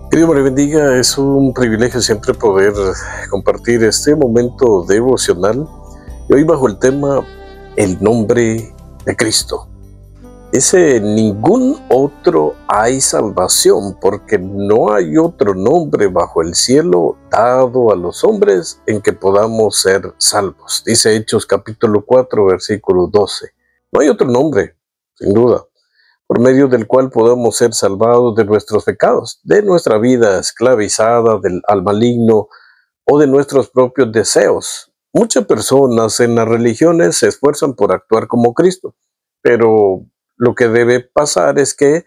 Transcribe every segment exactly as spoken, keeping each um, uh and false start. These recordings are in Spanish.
Que Dios me le bendiga, es un privilegio siempre poder compartir este momento devocional y hoy bajo el tema el nombre de Cristo. Dice, ningún otro hay salvación, porque no hay otro nombre bajo el cielo dado a los hombres en que podamos ser salvos. Dice Hechos capítulo cuatro, versículo doce. No hay otro nombre, sin duda, por medio del cual podamos ser salvados de nuestros pecados, de nuestra vida esclavizada del, al maligno o de nuestros propios deseos. Muchas personas en las religiones se esfuerzan por actuar como Cristo, pero lo que debe pasar es que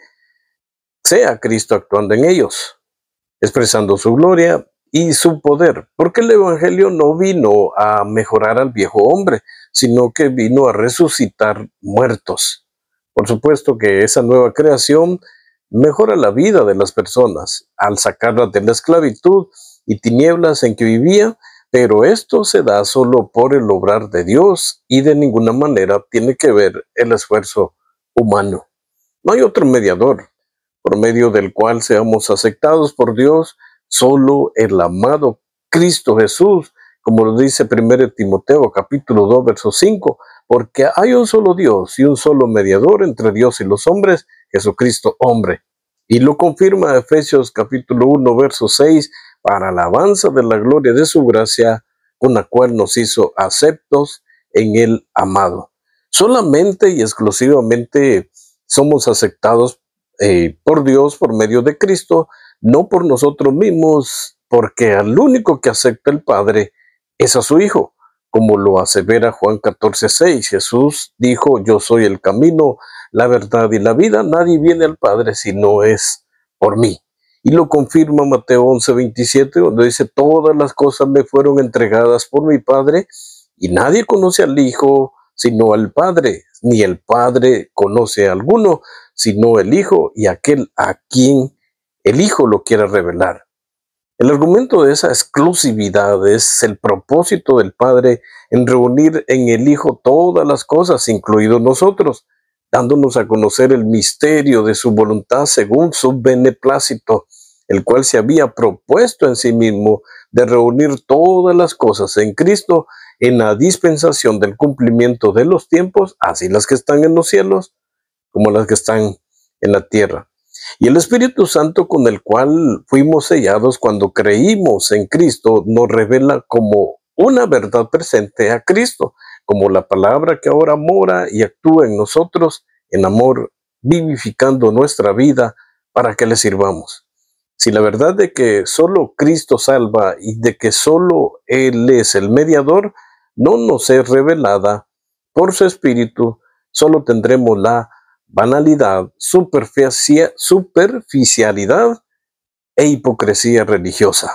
sea Cristo actuando en ellos, expresando su gloria y su poder, porque el Evangelio no vino a mejorar al viejo hombre, sino que vino a resucitar muertos. Por supuesto que esa nueva creación mejora la vida de las personas al sacarlas de la esclavitud y tinieblas en que vivía, pero esto se da solo por el obrar de Dios y de ninguna manera tiene que ver el esfuerzo humano. No hay otro mediador por medio del cual seamos aceptados por Dios, solo el amado Cristo Jesús, como lo dice primero Timoteo capítulo dos, verso cinco, porque hay un solo Dios y un solo mediador entre Dios y los hombres, Jesucristo hombre. Y lo confirma Efesios capítulo uno, verso seis, para alabanza de la gloria de su gracia, con la cual nos hizo aceptos en el amado. Solamente y exclusivamente somos aceptados eh, por Dios por medio de Cristo, no por nosotros mismos, porque al único que acepta el Padre es a su Hijo, como lo asevera Juan catorce, seis. Jesús dijo, yo soy el camino, la verdad y la vida, nadie viene al Padre si no es por mí. Y lo confirma Mateo once, veintisiete, donde dice, todas las cosas me fueron entregadas por mi Padre, y nadie conoce al Hijo sino al Padre, ni el Padre conoce a alguno, sino el Hijo y aquel a quien el Hijo lo quiera revelar. El argumento de esa exclusividad es el propósito del Padre en reunir en el Hijo todas las cosas, incluidos nosotros, dándonos a conocer el misterio de su voluntad según su beneplácito, el cual se había propuesto en sí mismo de reunir todas las cosas en Cristo en la dispensación del cumplimiento de los tiempos, así las que están en los cielos como las que están en la tierra. Y el Espíritu Santo con el cual fuimos sellados cuando creímos en Cristo nos revela como una verdad presente a Cristo, como la palabra que ahora mora y actúa en nosotros en amor, vivificando nuestra vida para que le sirvamos. Si la verdad de que solo Cristo salva y de que solo Él es el mediador no nos es revelada por su Espíritu, solo tendremos la banalidad, superficie, superficialidad e hipocresía religiosa.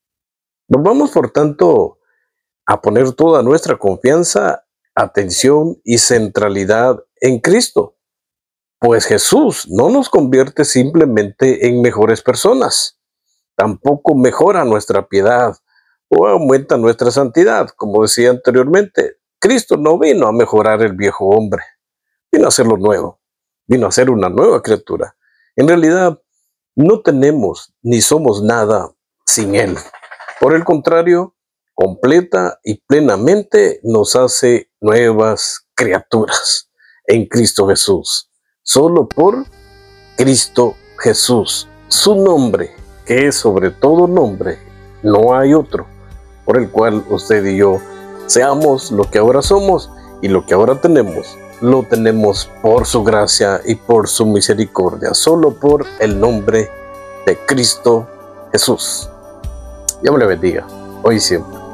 Nos vamos, por tanto, a poner toda nuestra confianza, atención y centralidad en Cristo, pues Jesús no nos convierte simplemente en mejores personas, tampoco mejora nuestra piedad o aumenta nuestra santidad, como decía anteriormente. Cristo no vino a mejorar el viejo hombre, vino a hacerlo nuevo. Vino a ser una nueva criatura. En realidad, no tenemos ni somos nada sin Él. Por el contrario, completa y plenamente nos hace nuevas criaturas en Cristo Jesús. Solo por Cristo Jesús. Su nombre, que es sobre todo nombre, no hay otro, por el cual usted y yo seamos lo que ahora somos y lo que ahora tenemos. Lo tenemos por su gracia y por su misericordia, solo por el nombre de Cristo Jesús. Dios me le bendiga, hoy y siempre.